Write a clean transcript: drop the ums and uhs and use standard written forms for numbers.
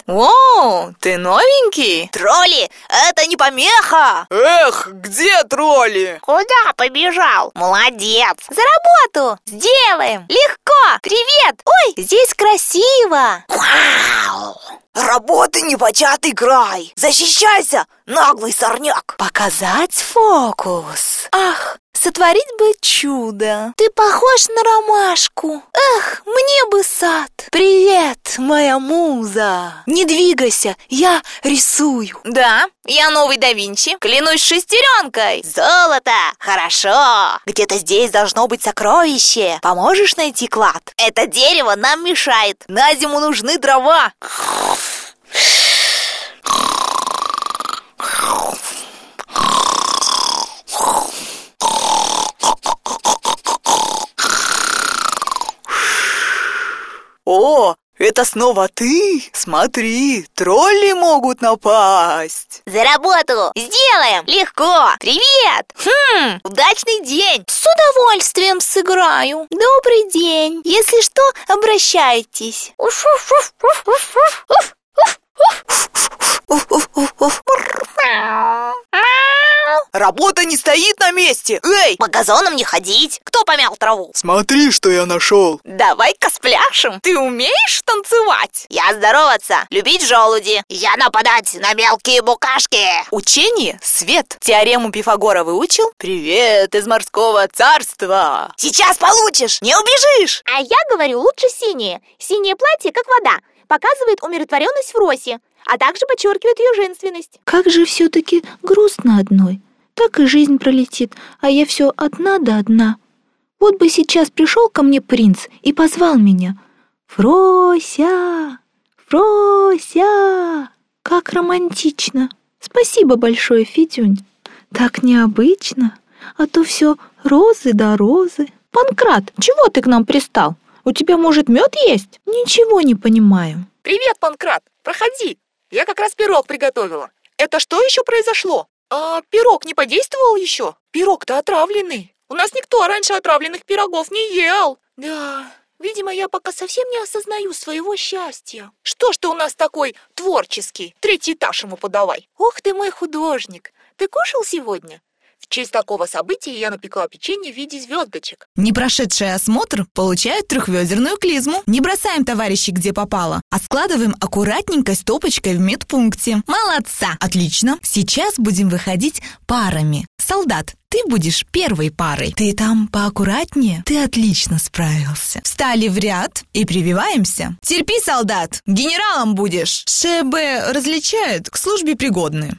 О, ты новенький? Тролли, это не помеха! Эх, где тролли? Куда побежал? Молодец! За работу! Сделаем! Легко! Привет! Ой, здесь красиво! Вау! Работы непочатый край! Защищайся, наглый сорняк! Показать фокус. Ах, сотворить бы чудо. Ты похож на ромашку. Эх, мне бы сад. Привет, моя муза. Не двигайся, я рисую. Да, я новый да Винчи. Клянусь шестеренкой. Золото! Хорошо! Где-то здесь должно быть сокровище. Поможешь найти клад? Это дерево нам мешает. На зиму нужны дрова. О, это снова ты? Смотри, тролли могут напасть. За работу! Сделаем! Легко! Привет! Удачный день! С удовольствием сыграю. Добрый день. Если что, обращайтесь. Работа не стоит на месте. Эй! По газонам не ходить. Кто помял траву? Смотри, что я нашел. Давай-ка спляшем. Ты умеешь танцевать? Я здороваться, любить желуди. Я нападать на мелкие букашки. Учение — свет. Теорему Пифагора выучил? Привет из морского царства. Сейчас получишь, не убежишь. А я говорю, лучше синее. Синее платье, как вода, показывает умиротворенность в росе, а также подчеркивает ее женственность. Как же все-таки грустно одной. Так и жизнь пролетит, а я все одна да одна. Вот бы сейчас пришел ко мне принц и позвал меня. Фрося, Фрося. Как романтично. Спасибо большое, Федюнь. Так необычно. А то все розы да розы. Панкрат, чего ты к нам пристал? У тебя, может, мед есть? Ничего не понимаю. Привет, Панкрат, проходи. Я как раз пирог приготовила. Это что еще произошло? А пирог не подействовал еще? Пирог-то отравленный. У нас никто раньше отравленных пирогов не ел. Да, видимо, я пока совсем не осознаю своего счастья. Что ж ты у нас такой творческий? 3-й этаж ему подавай. Ох ты мой художник. Ты кушал сегодня? В честь такого события я напекла печенье в виде звездочек. Не прошедший осмотр получают трехведерную клизму. Не бросаем товарищей где попало, а складываем аккуратненько стопочкой в медпункте. Молодца! Отлично. Сейчас будем выходить парами. Солдат, ты будешь первой парой. Ты там поаккуратнее. Ты отлично справился. Встали в ряд и прививаемся. Терпи, солдат, генералом будешь. ШБ различают, к службе пригодны.